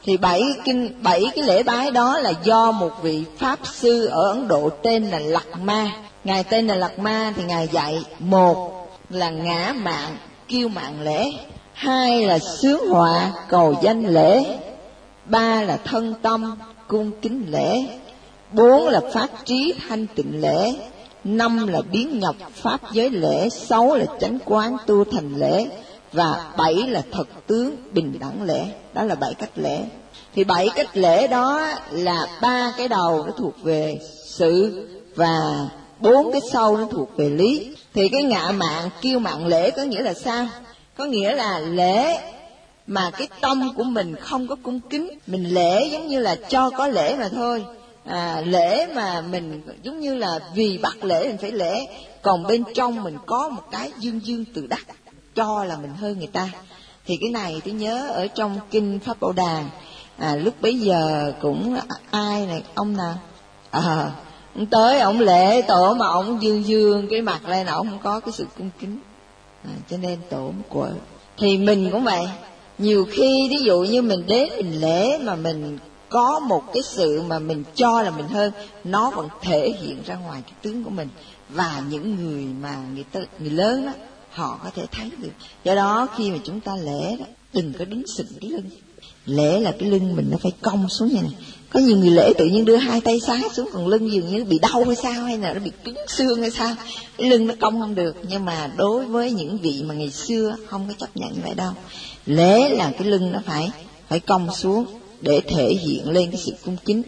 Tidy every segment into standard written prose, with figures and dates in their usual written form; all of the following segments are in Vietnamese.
Thì bảy cái lễ bái đó là do một vị pháp sư ở Ấn Độ tên là Lạt Ma. Ngài tên là Lạt Ma thì ngài dạy: một là ngã mạn kiêu mạn lễ, hai là xướng họa cầu danh lễ, ba là thân tâm cung kính lễ, bốn là phát trí thanh tịnh lễ, năm là biến nhập pháp giới lễ, sáu là chánh quán tu thành lễ, và bảy là thật tướng bình đẳng lễ. Đó là 7 cách lễ. Thì 7 cách lễ đó là 3 cái đầu nó thuộc về sự và 4 cái sau nó thuộc về lý. Thì cái ngạ mạn kiêu mạn lễ có nghĩa là sao? Có nghĩa là lễ mà cái tâm của mình không có cung kính. Mình lễ giống như là cho có lễ mà thôi. Lễ mà mình giống như là vì bắt lễ mình phải lễ, còn bên trong mình có một cái dương dương tự đắc, cho là mình hơn người ta. Thì cái này tôi nhớ ở trong kinh Pháp Bảo Đàn, lúc bấy giờ cũng ai này, ông nào ông tới ông lễ tổ mà ông dương dương cái mặt lên, ông không có cái sự cung kính, cho nên tổ của. Thì mình cũng vậy, nhiều khi ví dụ như mình đến mình lễ mà mình có một cái sự mà mình cho là mình hơn, nó vẫn thể hiện ra ngoài cái tướng của mình, và những người mà người lớn đó họ có thể thấy được. Do đó khi mà chúng ta lễ đó, đừng có đứng sừng cái lưng. Lễ là cái lưng mình nó phải cong xuống như này. Có nhiều người lễ tự nhiên đưa hai tay sát xuống, còn lưng dường như bị đau hay sao, hay là nó bị cứng xương hay sao, cái lưng nó cong không được. Nhưng mà đối với những vị mà ngày xưa không có chấp nhận vậy đâu. Lễ là cái lưng nó phải cong xuống để thể hiện lên cái sự cung kính.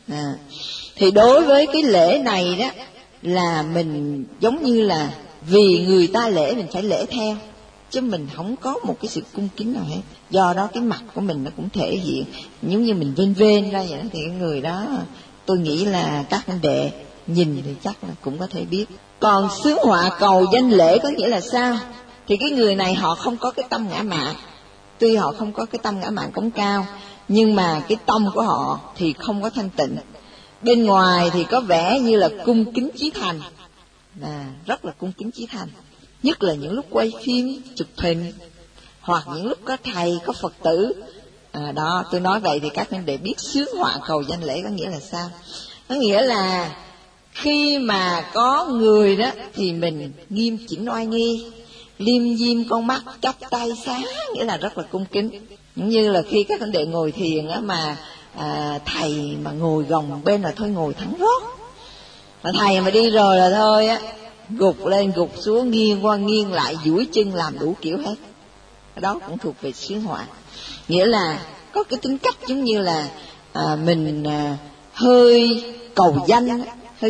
Thì đối với cái lễ này đó là mình giống như là vì người ta lễ mình phải lễ theo, chứ mình không có một cái sự cung kính nào hết. Do đó cái mặt của mình nó cũng thể hiện giống như mình vênh vênh ra vậy đó. Thì cái người đó tôi nghĩ là các anh đệ nhìn thì chắc là cũng có thể biết. Còn xướng họa cầu danh lễ có nghĩa là sao? Thì cái người này họ không có cái tâm ngã mạn. Tuy họ không có cái tâm ngã mạn cống cao, nhưng mà cái tâm của họ thì không có thanh tịnh. Bên ngoài thì có vẻ như là cung kính chí thành, rất là cung kính chí thành, nhất là những lúc quay phim chụp hình, hoặc những lúc có thầy có Phật tử. Đó, tôi nói vậy thì các anh để biết xướng họa cầu danh lễ có nghĩa là sao. Có nghĩa là khi mà có người đó thì mình nghiêm chỉnh oai nghi, liêm diêm con mắt, chắp tay sáng, nghĩa là rất là cung kính. Cũng như là khi các anh đệ ngồi thiền á, mà thầy mà ngồi gồng bên là thôi ngồi thẳng rót, mà thầy mà đi rồi là thôi á, gục lên gục xuống, nghiêng qua nghiêng lại, duỗi chân làm đủ kiểu hết. Đó cũng thuộc về xướng họa, nghĩa là có cái tính cách giống như là mình hơi cầu danh,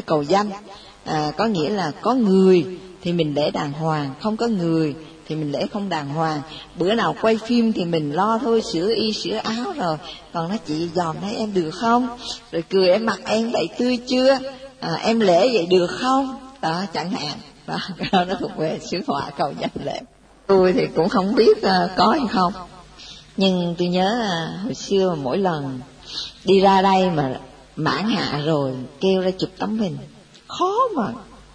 có nghĩa là có người thì mình lễ đàng hoàng, không có người thì mình lễ không đàng hoàng. Bữa nào quay phim thì mình lo thôi sửa y sửa áo rồi, còn nó chị dòm thấy em được không, rồi cười em mặt em vậy tươi chưa, em lễ vậy được không, đó chẳng hạn. Đó nó thuộc về xướng họa cầu danh lễ. Tôi thì cũng không biết có hay không, nhưng tôi nhớ hồi xưa mỗi lần đi ra đây mà mãn hạ rồi kêu ra chụp tấm hình, khó mà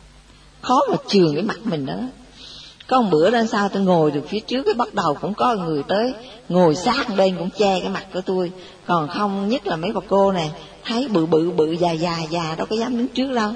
chườm cái mặt mình đó. Có một bữa đó sao tôi ngồi được phía trước, cái bắt đầu cũng có người tới ngồi sát bên cũng che cái mặt của tôi. Còn không, nhất là mấy bà cô này thấy bự già đâu có dám đứng trước đâu.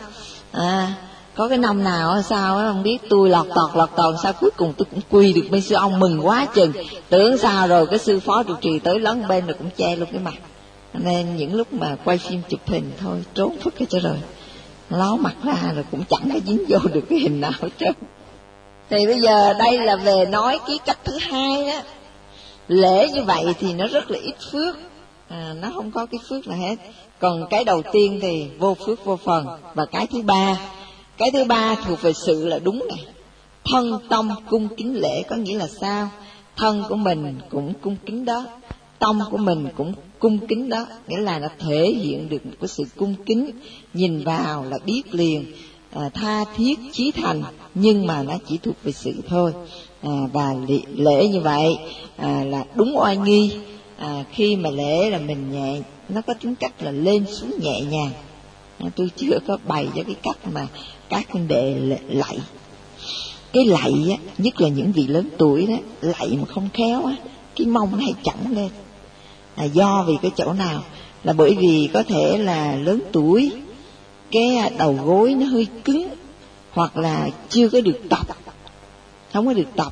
Có cái năm nào sao không biết, tôi lọt tọt sao cuối cùng tôi cũng quỳ được bên sư ông, mừng quá chừng. Tưởng sao rồi cái sư phó trụ trì tới lấn bên rồi cũng che luôn cái mặt. Nên những lúc mà quay phim chụp hình thôi trốn phức hết cho rồi, ló mặt ra rồi cũng chẳng có dính vô được cái hình nào hết trơn. Thì bây giờ đây là về nói cái cách thứ hai đó. Lễ như vậy thì nó rất là ít phước, nó không có cái phước nào hết. Còn cái đầu tiên thì vô phước vô phần. Và cái thứ ba thuộc về sự là đúng này. Thân tâm cung kính lễ có nghĩa là sao? Thân của mình cũng cung kính đó, tâm của mình cũng cung kính đó, nghĩa là nó thể hiện được một cái sự cung kính, nhìn vào là biết liền, tha thiết chí thành, nhưng mà nó chỉ thuộc về sự thôi. Và lễ như vậy là đúng oai nghi. Khi mà lễ là mình nhẹ, nó có tính cách là lên xuống nhẹ nhàng. Tôi chưa có bày cho cái cách mà các huynh đệ lạy. Cái lạy á, nhất là những vị lớn tuổi đó, lạy mà không khéo á, cái mông nó hay chỏng lên. Do vì cái chỗ nào? Là bởi vì có thể là lớn tuổi, cái đầu gối nó hơi cứng, hoặc là chưa có được tập, không có được tập.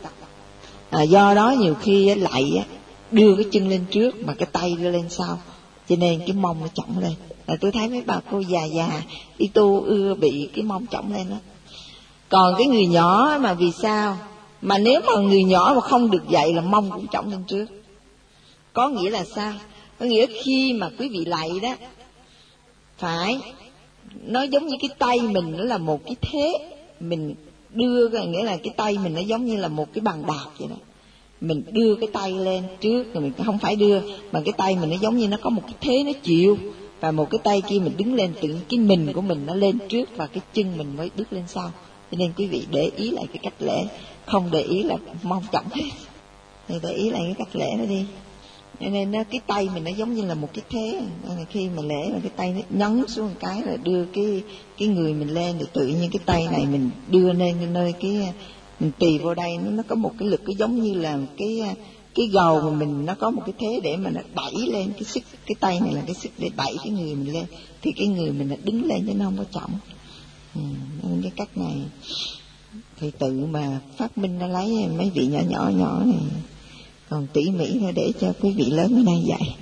Do đó nhiều khi lại đưa cái chân lên trước mà cái tay đưa lên sau, cho nên cái mông nó chỏng lên. Tôi thấy mấy bà cô già đi tu ưa bị cái mông chỏng lên đó. Còn cái người nhỏ mà vì sao? Mà nếu mà người nhỏ mà không được dạy là mông cũng chỏng lên trước. Có nghĩa là sao? Có nghĩa khi mà quý vị lạy đó, phải, nó giống như cái tay mình nó là một cái thế, mình đưa, nghĩa là cái tay mình nó giống như là một cái bàn đạp vậy đó. Mình đưa cái tay lên trước, rồi mình không phải đưa, mà cái tay mình nó giống như nó có một cái thế nó chịu, và một cái tay kia mình đứng lên, tự cái mình của mình nó lên trước và cái chân mình mới bước lên sau. Cho nên quý vị để ý lại cái cách lễ, không để ý là mong chỏng hết, thì để ý lại cái cách lễ đó đi. Cho nên cái tay mình nó giống như là một cái thế, nên khi mà lễ là cái tay nó nhấn xuống một cái là đưa cái người mình lên, thì tự nhiên cái tay này mình đưa lên nơi cái mình tì vô đây, nó có một cái lực, cái giống như là cái gầu mà mình nó có một cái thế để mà nó đẩy lên, cái sức, cái tay này là cái sức để đẩy cái người mình lên, thì cái người mình nó đứng lên chứ nó không có chỏng. Nên cái cách này thì tự mà phát minh nó lấy mấy vị nhỏ này, còn tỉ mỉ nữa để cho quý vị lớn ở đây dạy.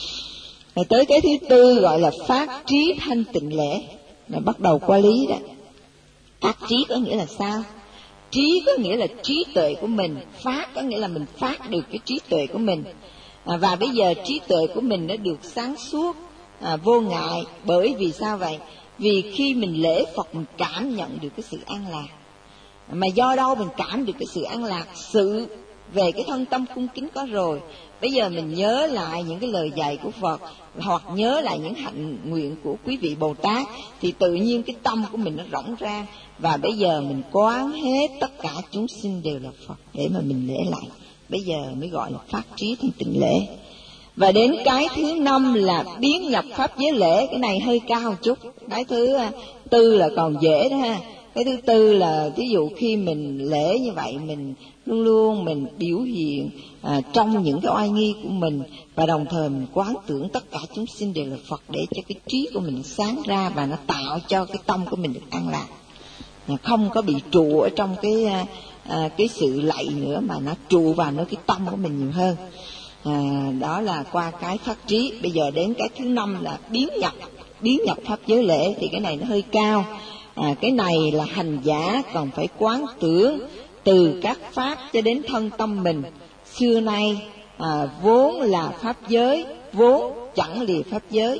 Rồi tới cái thứ tư gọi là phát trí thanh tịnh lễ, là bắt đầu qua lý đó. Phát trí có nghĩa là sao? Trí có nghĩa là trí tuệ của mình, phát có nghĩa là mình phát được cái trí tuệ của mình. Và bây giờ trí tuệ của mình nó được sáng suốt, vô ngại. Bởi vì sao vậy? Vì khi mình lễ Phật mình cảm nhận được cái sự an lạc. Mà do đâu mình cảm được cái sự an lạc? Sự về cái thân tâm cung kính có rồi. Bây giờ mình nhớ lại những cái lời dạy của Phật, hoặc nhớ lại những hạnh nguyện của quý vị Bồ Tát, thì tự nhiên cái tâm của mình nó rỗng rang. Và bây giờ mình quán hết tất cả chúng sinh đều là Phật để mà mình lễ lại. Bây giờ mới gọi là phát trí thanh tịnh lễ. Và đến cái thứ năm là biến nhập pháp giới lễ. Cái này hơi cao một chút. Cái thứ tư là còn dễ đó ha. Cái thứ tư là ví dụ khi mình lễ như vậy, mình luôn luôn mình biểu hiện trong những cái oai nghi của mình, và đồng thời mình quán tưởng tất cả chúng sinh đều là Phật, để cho cái trí của mình sáng ra và nó tạo cho cái tâm của mình được an lạc, không có bị trụ ở trong cái sự lạy nữa, mà nó trụ vào nơi cái tâm của mình nhiều hơn. Đó là qua cái phát trí. Bây giờ đến cái thứ năm là biến nhập pháp giới lễ, thì cái này nó hơi cao. Cái này là hành giả còn phải quán tưởng từ các pháp cho đến thân tâm mình. Xưa nay vốn là pháp giới, vốn chẳng lìa pháp giới,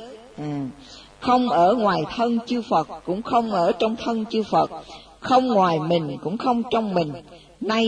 không ở ngoài thân chư Phật, cũng không ở trong thân chư Phật, không ngoài mình cũng không trong mình. Nay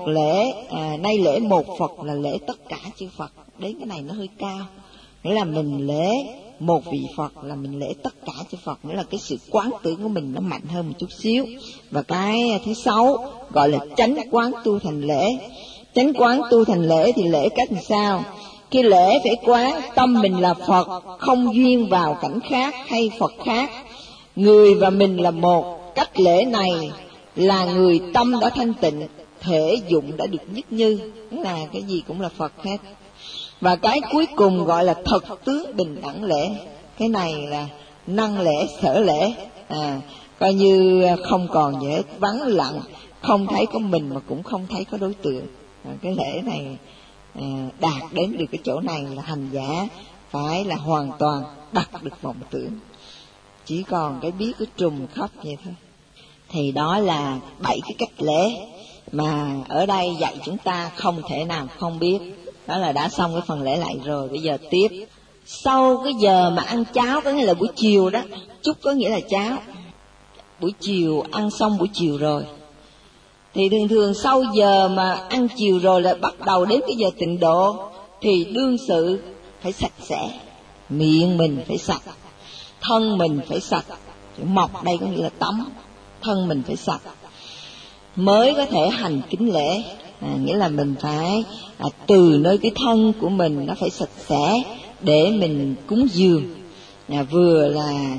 nay lễ một Phật là lễ tất cả chư Phật. Đến cái này nó hơi cao, nghĩa là mình lễ một vị Phật là mình lễ tất cả chư Phật, nghĩa là cái sự quán tưởng của mình nó mạnh hơn một chút xíu. Và cái thứ sáu gọi là chánh quán tu thành lễ. Chánh quán tu thành lễ thì lễ cách làm sao? Khi lễ phải quán tâm mình là Phật, không duyên vào cảnh khác hay Phật khác, người và mình là một. Cách lễ này là người tâm đã thanh tịnh, thể dụng đã được nhất như, là cái gì cũng là Phật hết. Và cái cuối cùng gọi là thật tướng bình đẳng lễ. Cái này là năng lễ, sở lễ, coi như không còn gì hết, vắng lặng, không thấy có mình mà cũng không thấy có đối tượng. Cái lễ này đạt đến được cái chỗ này là hành giả phải là hoàn toàn đặt được vọng tưởng, chỉ còn cái biết cái trùng khắp vậy thôi. Thì đó là 7 cái cách lễ mà ở đây dạy chúng ta không thể nào không biết. Đó là đã xong cái phần lễ lại rồi. Bây giờ tiếp, sau cái giờ mà ăn cháo, có nghĩa là buổi chiều đó, chúc có nghĩa là cháo, buổi chiều ăn xong buổi chiều rồi, thì thường sau giờ mà ăn chiều rồi là bắt đầu đến cái giờ tịnh độ, thì đương sự phải sạch sẽ, miệng mình phải sạch, thân mình phải sạch. Mọc đây có nghĩa là tắm, thân mình phải sạch mới có thể hành kính lễ. Nghĩa là mình phải từ nơi cái thân của mình nó phải sạch sẽ để mình cúng dường. Vừa là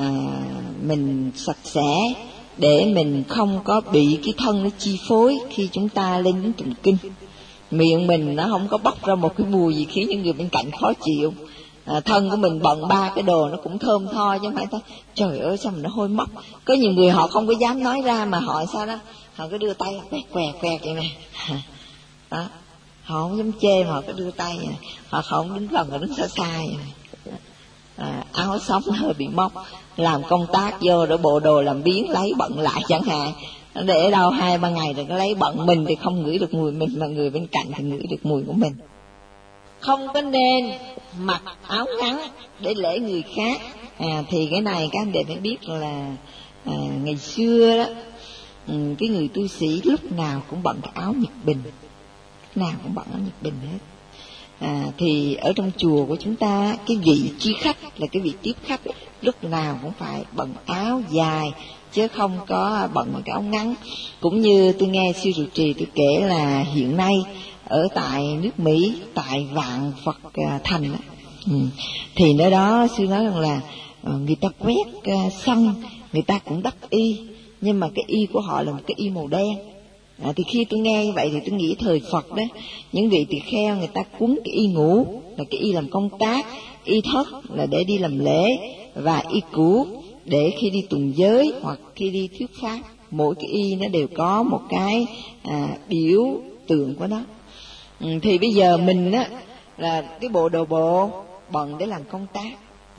mình sạch sẽ để mình không có bị cái thân nó chi phối khi chúng ta lên đến tụng kinh. miệng mình nó không có bốc ra một cái mùi gì khiến những người bên cạnh khó chịu. Thân của mình bận 3 cái đồ nó cũng thơm tho, chứ không phải ta trời ơi sao mà nó hôi mốc. Có nhiều người họ không có dám nói ra, mà họ sao đó, họ cứ đưa tay quẹt vậy nè. Đó, họ không dám chê mà họ cứ đưa tay vậy. Họ không đứng gần, họ đứng xa xa vậy nè. Áo sống hơi bị móc, làm công tác vô để bộ đồ làm biếng lấy bận lại chẳng hạn, để đâu 2-3 ngày rồi nó lấy bận. Mình thì không ngửi được mùi mình, mà người bên cạnh thì ngửi được mùi của mình. Không có nên mặc áo ngắn để lễ người khác. Thì cái này các anh đệ phải biết là ngày xưa đó, cái người tu sĩ lúc nào cũng bận cái áo nhật bình, lúc nào cũng bận áo nhật bình hết. Thì ở trong chùa của chúng ta, cái vị chi khách là cái vị tiếp khách lúc nào cũng phải bận áo dài, chứ không có bận một cái áo ngắn. Cũng như tôi nghe sư trụ trì tôi kể là hiện nay ở tại nước Mỹ, tại Vạn Phật Thành đó, thì nơi đó sư nói rằng là người ta quét sân, người ta cũng đắp y, nhưng mà cái y của họ là một cái y màu đen. Thì khi tôi nghe như vậy thì tôi nghĩ thời Phật đó, những vị tỳ kheo người ta quấn cái y ngũ là cái y làm công tác, y thất là để đi làm lễ, và y cũ để khi đi tuần giới hoặc khi đi thuyết pháp. Mỗi cái y nó đều có một cái biểu tượng của nó. Thì bây giờ mình á là cái bộ đồ bộ bận để làm công tác,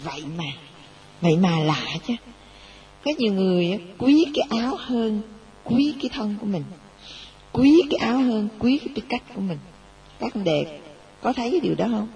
vậy mà lạ chứ. Có nhiều người á, quý cái áo hơn quý cái thân của mình, quý cái áo hơn quý cái tư cách của mình. Các anh đệ có thấy cái điều đó không?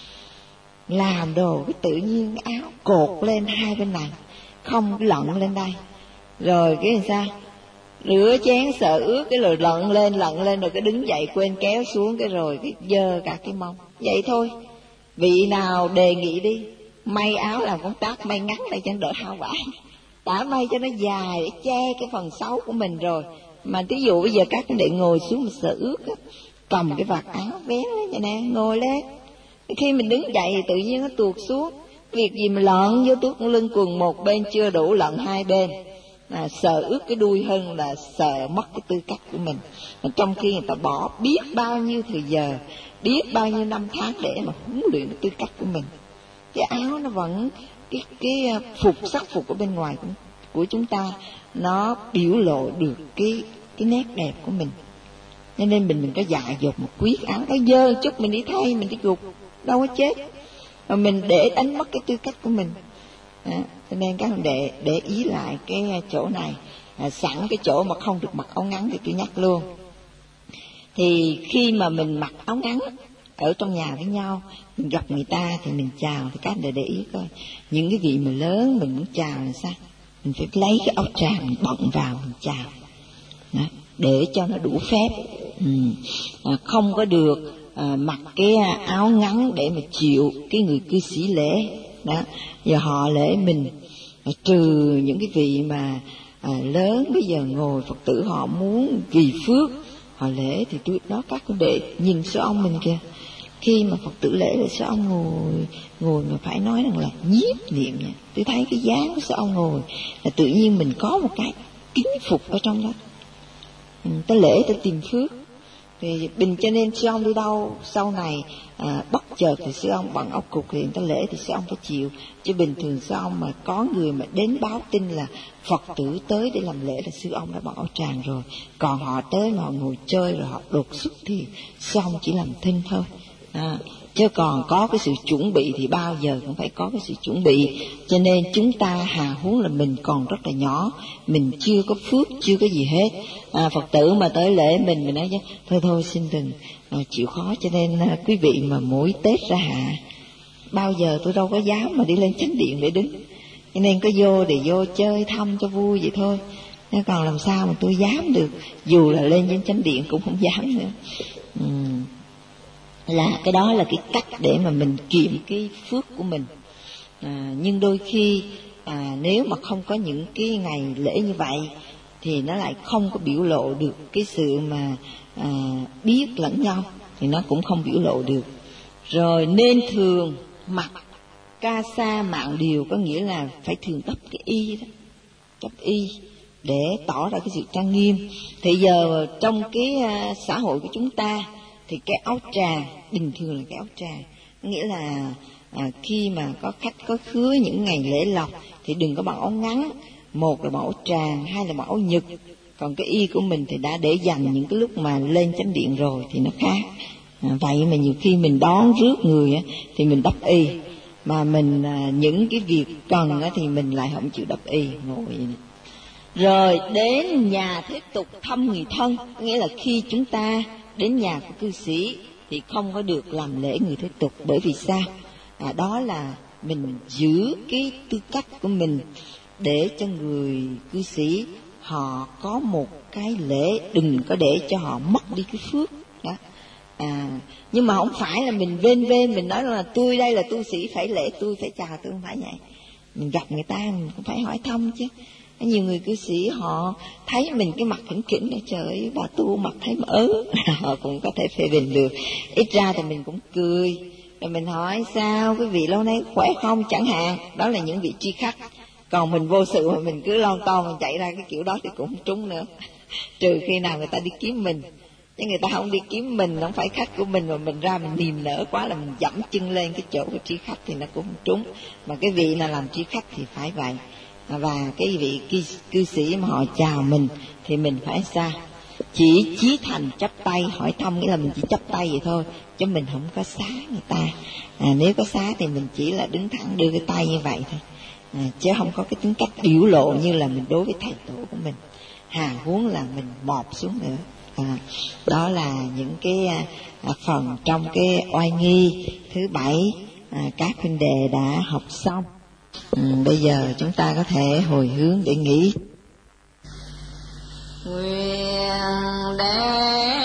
Làm đồ cái tự nhiên cái áo cột lên hai bên này, không cái lận lên đây, rồi cái làm sao rửa chén sợ ướt cái rồi lận lên rồi cái đứng dậy quên kéo xuống cái rồi cái dơ cả cái mông. Vậy thôi, vị nào đề nghị đi, may áo làm công tác may ngắn lại cho đỡ hao vải, đã may cho nó dài để che cái phần xấu của mình rồi. Mà ví dụ bây giờ các anh đệ ngồi xuống mà sợ ướt á, cầm cái vạt áo vén lên vậy nè, ngồi lên, khi mình đứng dậy thì tự nhiên nó tuột xuống. Việc gì mà lợn vô tuốt lưng quần một bên chưa đủ, lợn hai bên. Sợ ướt cái đuôi hơn là sợ mất cái tư cách của mình. Trong khi người ta bỏ biết bao nhiêu thời giờ, biết bao nhiêu năm tháng để mà huấn luyện cái tư cách của mình. Cái áo nó vẫn cái sắc phục ở bên ngoài của chúng ta, nó biểu lộ được cái nét đẹp của mình. Cho nên mình có dại dột một quý áo, nó dơ chút mình đi thay, mình đi gục đâu có chết, mà mình để đánh mất cái tư cách của mình. Cho nên các bạn để ý lại cái chỗ này. Sẵn cái chỗ mà không được mặc áo ngắn thì tôi nhắc luôn. Thì khi mà mình mặc áo ngắn ở trong nhà với nhau, mình gặp người ta thì mình chào, thì các bạn để ý coi, những cái vị mà lớn mình muốn chào là sao? Mình phải lấy cái áo tràng mình bận vào mình chào. Đó, để cho nó đủ phép. Không có được mặc cái áo ngắn để mà chịu cái người cư sĩ lễ đó. Giờ họ lễ mình, trừ những cái vị mà lớn bây giờ ngồi Phật tử họ muốn vì phước họ lễ, thì tôi đó các cô đệ nhìn sư ông mình kìa, khi mà Phật tử lễ là sư ông ngồi mà phải nói rằng là nhiếp niệm nha. Tôi thấy cái dáng của sư ông ngồi là tự nhiên mình có một cái kính phục ở trong đó. Ta lễ ta tìm phước. Thì bình cho nên sư ông đi đâu sau này bất chợt thì sư ông bận áo cục thì người ta lễ thì sư ông phải chịu. Chứ bình thường sư ông mà có người mà đến báo tin là Phật tử tới để làm lễ là sư ông đã bận áo tràng rồi. Còn họ tới mà họ ngồi chơi rồi họ đột xuất thì sư ông chỉ làm thinh thôi. Chứ còn có cái sự chuẩn bị thì bao giờ cũng phải có cái sự chuẩn bị. Cho nên chúng ta hà huống là mình còn rất là nhỏ, mình chưa có phước, chưa có gì hết. Phật tử mà tới lễ mình nói chứ thôi xin đừng chịu khó. Cho nên quý vị mà mỗi Tết ra hạ, bao giờ tôi đâu có dám mà đi lên chánh điện để đứng. Cho nên có vô để vô chơi thăm cho vui vậy thôi. Nên còn làm sao mà tôi dám được, dù là lên trên chánh điện cũng không dám nữa. Là cái đó là cái cách để mà mình kiệm cái phước của mình. Nhưng đôi khi nếu mà không có những cái ngày lễ như vậy thì nó lại không có biểu lộ được cái sự mà biết lẫn nhau, thì nó cũng không biểu lộ được. Rồi nên thường mặc ca sa mạng điều, có nghĩa là phải thường đắp cái y đó, đắp y để tỏ ra cái sự trang nghiêm. Thì giờ trong cái xã hội của chúng ta thì cái áo trà bình thường là cái áo trà, nghĩa là khi mà có khách có khứa những ngày lễ lộc thì đừng có mặc áo ngắn, một là mặc áo tràng, hai là mặc áo nhật. Còn cái y của mình thì đã để dành những cái lúc mà lên chánh điện rồi thì nó khác. Vậy mà nhiều khi mình đón rước người thì mình đắp y, mà mình những cái việc cần thì mình lại không chịu đắp y, ngồi vậy nè. Rồi đến nhà tiếp tục thăm người thân, nghĩa là khi chúng ta đến nhà của cư sĩ thì không có được làm lễ người thế tục. Bởi vì sao? Đó là mình giữ cái tư cách của mình để cho người cư sĩ họ có một cái lễ, đừng có để cho họ mất đi cái phước đó. Nhưng mà không phải là mình vênh mình nói là tôi đây là tu sĩ phải lễ, tôi phải chào, tôi không phải vậy. Mình gặp người ta mình cũng phải hỏi thăm chứ. Nhiều người cư sĩ họ thấy mình cái mặt khỉnh khỉnh là trời ơi, bà tu mặt thấy mà họ cũng có thể phê bình được. Ít ra thì mình cũng cười, rồi mình hỏi sao quý vị lâu nay khỏe không chẳng hạn. Đó là những vị tri khách. Còn mình vô sự mà mình cứ lon ton mình chạy ra cái kiểu đó thì cũng không trúng nữa. Trừ khi nào người ta đi kiếm mình, chứ người ta không đi kiếm mình, không phải khách của mình, mà mình ra mình niềm nở quá là mình dẫm chân lên cái chỗ của tri khách thì nó cũng không trúng. Mà cái vị nào làm tri khách thì phải vậy. Và cái vị cư sĩ mà họ chào mình thì mình phải sao? Chỉ chí thành chắp tay hỏi thăm, nghĩa là mình chỉ chắp tay vậy thôi, chứ mình không có xá người ta. Nếu có xá thì mình chỉ là đứng thẳng đưa cái tay như vậy thôi, chứ không có cái tính cách biểu lộ như là mình đối với thầy tổ của mình. Huống là mình mọp xuống nữa. Đó là những cái phần trong cái oai nghi thứ 7 các huynh đệ đã học xong. Bây giờ chúng ta có thể hồi hướng để nghĩ. Nguyện đệ